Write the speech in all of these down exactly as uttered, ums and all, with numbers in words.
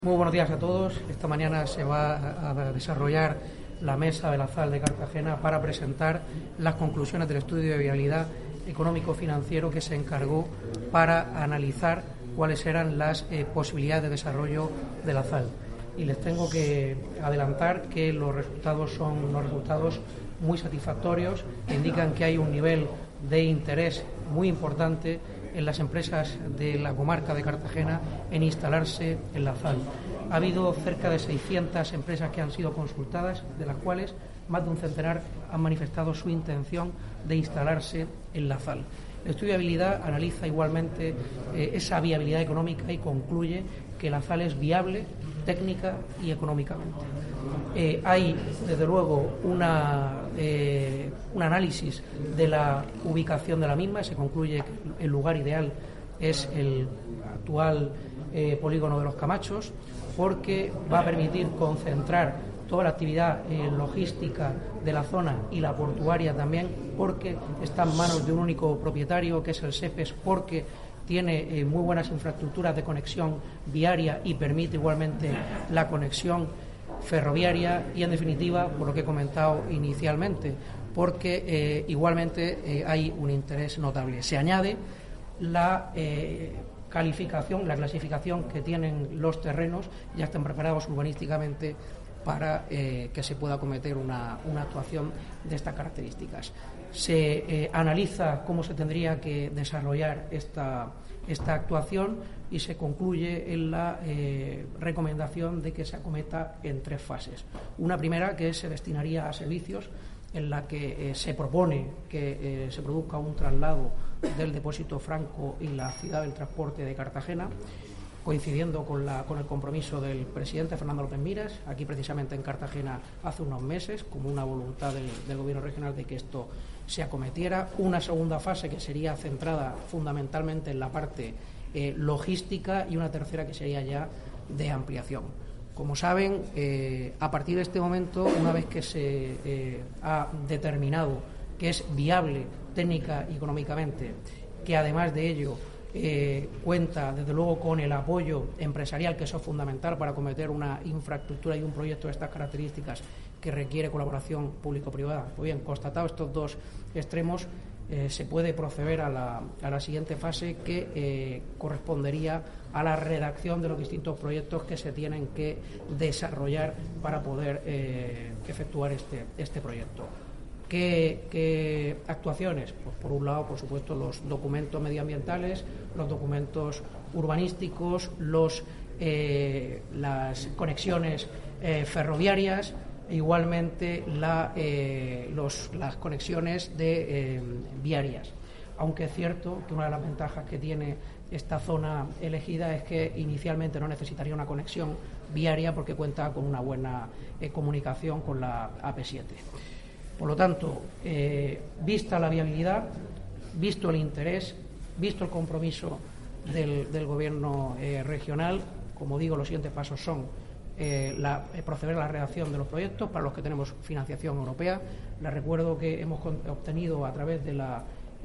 Muy buenos días a todos. Esta mañana se va a desarrollar la mesa de la Azal de Cartagena para presentar las conclusiones del estudio de viabilidad económico-financiero que se encargó para analizar cuáles eran las eh, posibilidades de desarrollo de la Azal. Y les tengo que adelantar que los resultados son unos resultados muy satisfactorios, que indican que hay un nivel de interés muy importante en las empresas de la comarca de Cartagena en instalarse en la Azal. Ha habido cerca de seiscientas empresas que han sido consultadas, de las cuales más de un centenar han manifestado su intención de instalarse en la Azal. El estudio de viabilidad analiza igualmente eh, esa viabilidad económica y concluye que la Azal es viable técnica y económicamente. Eh, hay, desde luego, una, eh, un análisis de la ubicación de la misma. Se concluye que el lugar ideal es el actual eh, polígono de Los Camachos, porque va a permitir concentrar toda la actividad eh, logística de la zona y la portuaria también, porque está en manos de un único propietario, que es el SEPES, porque tiene eh, muy buenas infraestructuras de conexión viaria y permite igualmente la conexión ferroviaria y, en definitiva, por lo que he comentado inicialmente, porque eh, igualmente eh, hay un interés notable. Se añade la eh, calificación, la clasificación que tienen los terrenos, ya están preparados urbanísticamente para eh, que se pueda acometer una, una actuación de estas características. Se eh, analiza cómo se tendría que desarrollar esta, esta actuación y se concluye en la eh, recomendación de que se acometa en tres fases. Una primera, que se destinaría a servicios, en la que eh, se propone que eh, se produzca un traslado del depósito franco y la ciudad del transporte de Cartagena, coincidiendo con, la, con el compromiso del presidente Fernando López Miras, aquí precisamente en Cartagena hace unos meses, como una voluntad del, del Gobierno regional de que esto se acometiera. Una segunda fase que sería centrada fundamentalmente en la parte eh, logística, y una tercera que sería ya de ampliación. Como saben, eh, a partir de este momento, una vez que se eh, ha determinado que es viable técnica y económicamente, que además de ello Eh, cuenta desde luego con el apoyo empresarial, que eso es fundamental para acometer una infraestructura y un proyecto de estas características que requiere colaboración público-privada. Pues bien, constatados estos dos extremos, eh, se puede proceder a la, a la siguiente fase, que eh, correspondería a la redacción de los distintos proyectos que se tienen que desarrollar para poder eh, efectuar este, este proyecto. ¿Qué, ¿Qué actuaciones? Pues por un lado, por supuesto, los documentos medioambientales, los documentos urbanísticos, los, eh, las conexiones eh, ferroviarias, e igualmente la, eh, los, las conexiones de, eh, viarias. Aunque es cierto que una de las ventajas que tiene esta zona elegida es que inicialmente no necesitaría una conexión viaria, porque cuenta con una buena eh, comunicación con la A P siete. Por lo tanto, eh, vista la viabilidad, visto el interés, visto el compromiso del, del Gobierno eh, regional, como digo, los siguientes pasos son eh, la, eh, proceder a la redacción de los proyectos para los que tenemos financiación europea. Les recuerdo que hemos obtenido, a través de la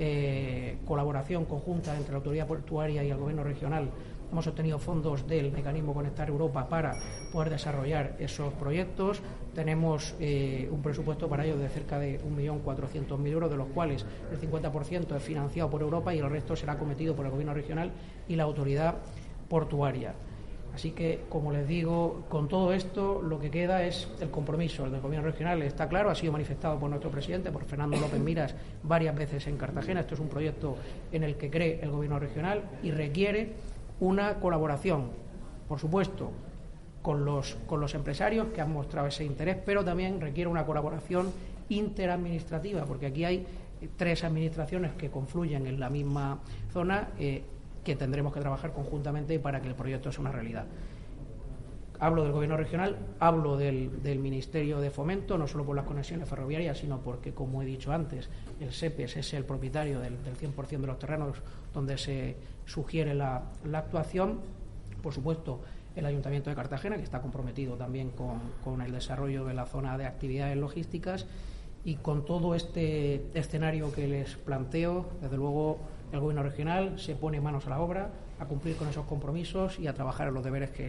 eh, colaboración conjunta entre la Autoridad Portuaria y el Gobierno regional, hemos obtenido fondos del mecanismo Conectar Europa para poder desarrollar esos proyectos. Tenemos eh, un presupuesto para ello de cerca de un millón cuatrocientos mil euros, de los cuales el cincuenta por ciento es financiado por Europa y el resto será acometido por el Gobierno regional y la Autoridad Portuaria. Así que, como les digo, con todo esto lo que queda es el compromiso. El del Gobierno regional está claro, ha sido manifestado por nuestro presidente, por Fernando López Miras, varias veces en Cartagena. Esto es un proyecto en el que cree el Gobierno regional y requiere una colaboración, por supuesto, con los, con los empresarios que han mostrado ese interés, pero también requiere una colaboración interadministrativa, porque aquí hay tres administraciones que confluyen en la misma zona, eh, que tendremos que trabajar conjuntamente para que el proyecto sea una realidad. Hablo del Gobierno regional, hablo del, del Ministerio de Fomento, no solo por las conexiones ferroviarias, sino porque, como he dicho antes, el SEPES es el propietario del, del cien por ciento de los terrenos donde se sugiere la, la actuación. Por supuesto, el Ayuntamiento de Cartagena, que está comprometido también con, con el desarrollo de la zona de actividades logísticas, y con todo este escenario que les planteo, desde luego el Gobierno regional se pone manos a la obra a cumplir con esos compromisos y a trabajar en los deberes que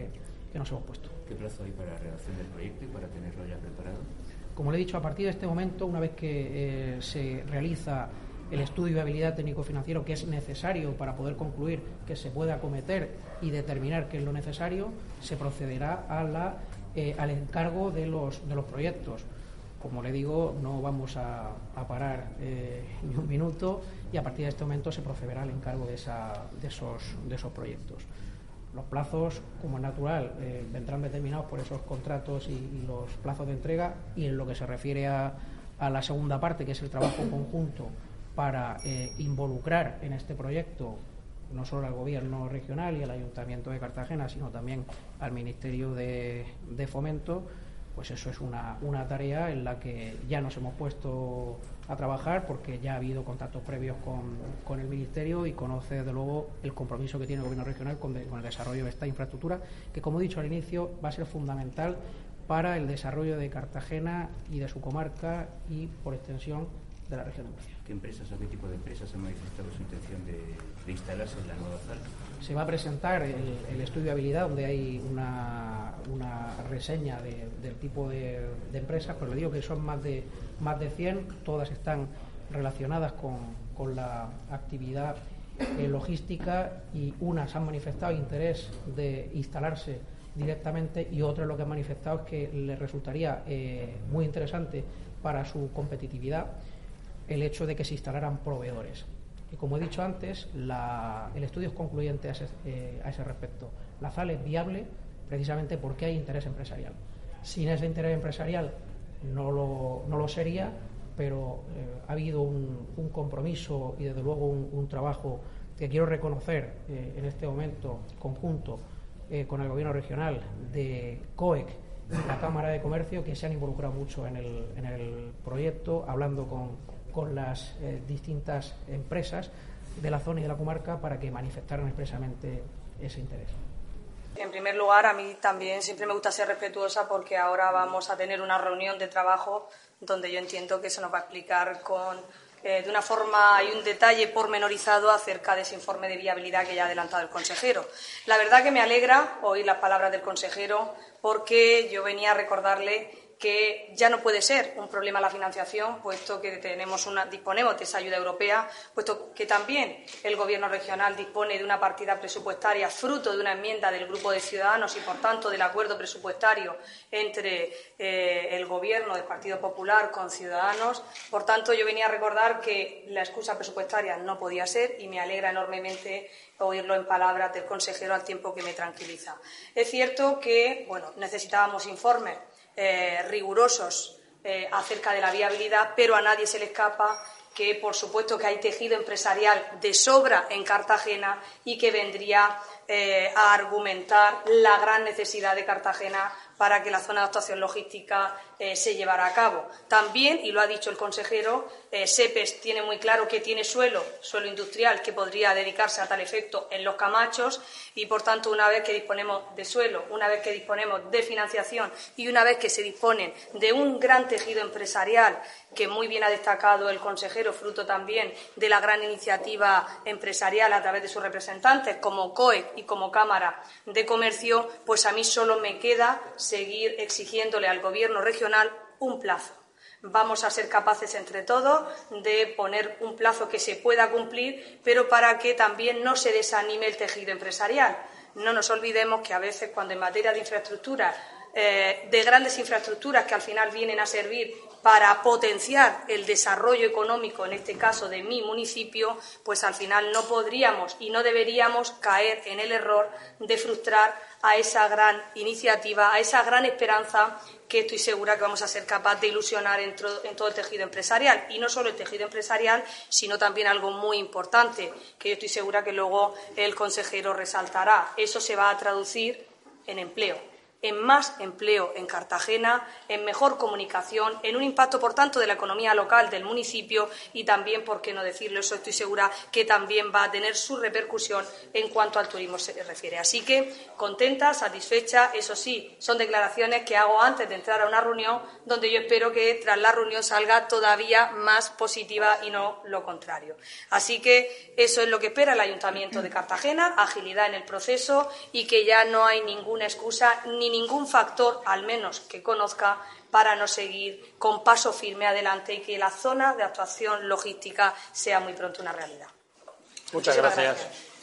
que nos hemos puesto. ¿Qué plazo hay para la redacción del proyecto y para tenerlo ya preparado? Como le he dicho, a partir de este momento, una vez que eh, se realiza el estudio de viabilidad técnico-financiero que es necesario para poder concluir que se puede acometer y determinar qué es lo necesario, se procederá a la, eh, al encargo de los, de los proyectos. Como le digo, no vamos a, a parar eh, ni un minuto y a partir de este momento se procederá al encargo de, esa, de, esos, de esos proyectos. Los plazos, como es natural, eh, vendrán determinados por esos contratos y, y los plazos de entrega, y en lo que se refiere a, a la segunda parte, que es el trabajo conjunto para eh, involucrar en este proyecto no solo al Gobierno regional y al Ayuntamiento de Cartagena, sino también al Ministerio de, de Fomento, pues eso es una, una tarea en la que ya nos hemos puesto a trabajar, porque ya ha habido contactos previos con, con el Ministerio y conoce desde luego el compromiso que tiene el Gobierno regional con, de, con el desarrollo de esta infraestructura, que, como he dicho al inicio, va a ser fundamental para el desarrollo de Cartagena y de su comarca y, por extensión, de la región de Murcia. ¿Qué empresas o qué tipo de empresas han manifestado su intención de, de instalarse en la nueva sala? Se va a presentar el, el estudio de habilidad, donde hay una, una reseña de, del tipo de, de empresas, pero le digo que son más de, más de cien, todas están relacionadas con, con la actividad eh, logística, y unas han manifestado interés de instalarse directamente y otras lo que han manifestado es que les resultaría eh, muy interesante para su competitividad el hecho de que se instalaran proveedores. Y como he dicho antes, la, el estudio es concluyente a ese, eh, a ese respecto. La Z A L es viable precisamente porque hay interés empresarial. Sin ese interés empresarial no lo, no lo sería, pero eh, ha habido un, un compromiso y desde luego un, un trabajo que quiero reconocer eh, en este momento conjunto eh, con el Gobierno regional, de COEC y la Cámara de Comercio, que se han involucrado mucho en el, en el proyecto, hablando con con las eh, distintas empresas de la zona y de la comarca para que manifestaran expresamente ese interés. En primer lugar, a mí también siempre me gusta ser respetuosa, porque ahora vamos a tener una reunión de trabajo donde yo entiendo que se nos va a explicar con, eh, de una forma y un detalle pormenorizado acerca de ese informe de viabilidad que ya ha adelantado el consejero. La verdad que me alegra oír las palabras del consejero, porque yo venía a recordarle que ya no puede ser un problema la financiación, puesto que tenemos una, disponemos de esa ayuda europea, puesto que también el Gobierno regional dispone de una partida presupuestaria fruto de una enmienda del Grupo de Ciudadanos y, por tanto, del acuerdo presupuestario entre eh, el Gobierno del Partido Popular con Ciudadanos. Por tanto, yo venía a recordar que la excusa presupuestaria no podía ser, y me alegra enormemente oírlo en palabras del consejero, al tiempo que me tranquiliza. Es cierto que, bueno, necesitábamos informes Eh, rigurosos eh, acerca de la viabilidad, pero a nadie se le escapa que, por supuesto, que hay tejido empresarial de sobra en Cartagena y que vendría eh, a argumentar la gran necesidad de Cartagena para que la zona de actuación logística eh, se llevara a cabo. También, y lo ha dicho el consejero, eh, SEPES tiene muy claro que tiene suelo, suelo industrial, que podría dedicarse a tal efecto en Los Camachos, y, por tanto, una vez que disponemos de suelo, una vez que disponemos de financiación y una vez que se disponen de un gran tejido empresarial, que muy bien ha destacado el consejero, fruto también de la gran iniciativa empresarial a través de sus representantes, como COEC y como Cámara de Comercio, pues a mí solo me queda seguir exigiéndole al Gobierno regional un plazo. Vamos a ser capaces entre todos de poner un plazo que se pueda cumplir, pero para que también no se desanime el tejido empresarial. No nos olvidemos que a veces, cuando en materia de infraestructuras, eh, de grandes infraestructuras que al final vienen a servir para potenciar el desarrollo económico, en este caso de mi municipio, pues al final no podríamos y no deberíamos caer en el error de frustrar a esa gran iniciativa, a esa gran esperanza que estoy segura que vamos a ser capaces de ilusionar en, en todo el tejido empresarial. Y no solo el tejido empresarial, sino también algo muy importante, que yo estoy segura que luego el consejero resaltará. Eso se va a traducir en empleo. en más empleo en Cartagena, en mejor comunicación, en un impacto, por tanto, de la economía local del municipio y también, por qué no decirlo, eso estoy segura que también va a tener su repercusión en cuanto al turismo se refiere. Así que contenta, satisfecha, eso sí, son declaraciones que hago antes de entrar a una reunión donde yo espero que tras la reunión salga todavía más positiva y no lo contrario. Así que eso es lo que espera el Ayuntamiento de Cartagena, agilidad en el proceso y que ya no hay ninguna excusa ni ningún factor, al menos que conozca, para no seguir con paso firme adelante y que la zona de actuación logística sea muy pronto una realidad. Muchas gracias.